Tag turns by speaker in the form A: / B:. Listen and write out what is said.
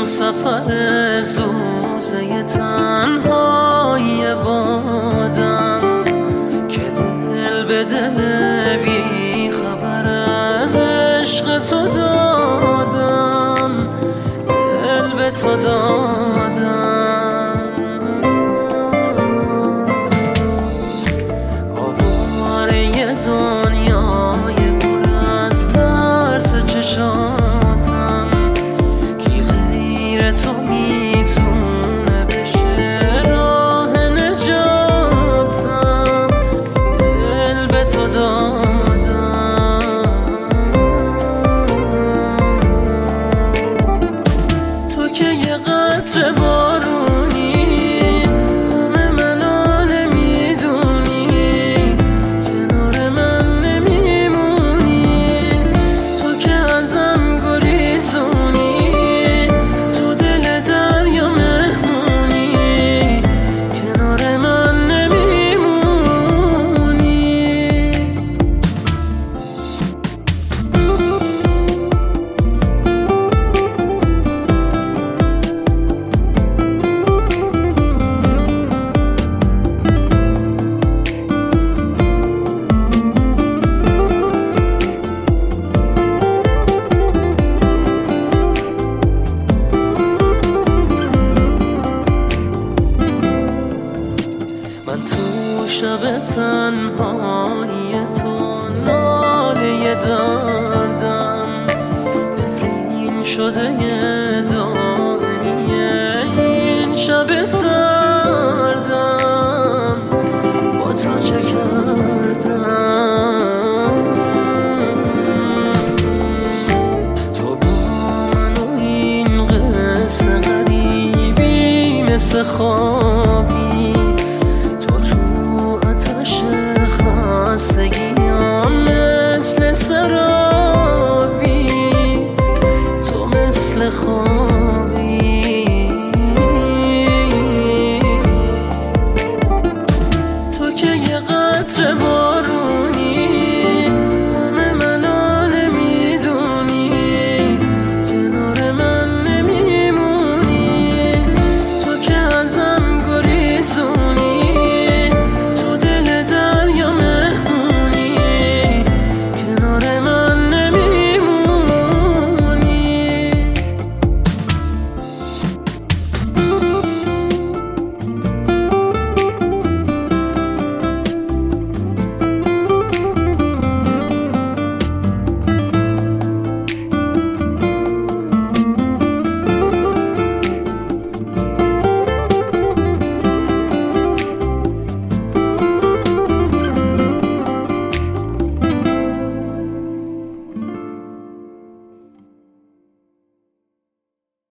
A: سفر زوزه تنهای بادم که دل به دل بی خبر از عشق تو دادم، دل به تو دادم. آواره دنیای پر از ترس چشاتم، کی غیر تو میتونه بشه راه نجاتم، دل به تو دادم. تو که یه قطره بارونی، همه منو نمیدونی، کنار من نمیمونی. تو که ازم گریزونی، تو دل دریا مهمونی، کنار من نمیمونی. من تو شب تنهایی تو ناله دردم، نفرین شده یه دائمی این شب سردم. با تو چه کردم؟ تو با من و این قصه غریبی مثل خوابی، خستگیام مثل سرابی، تو مثل خوابی.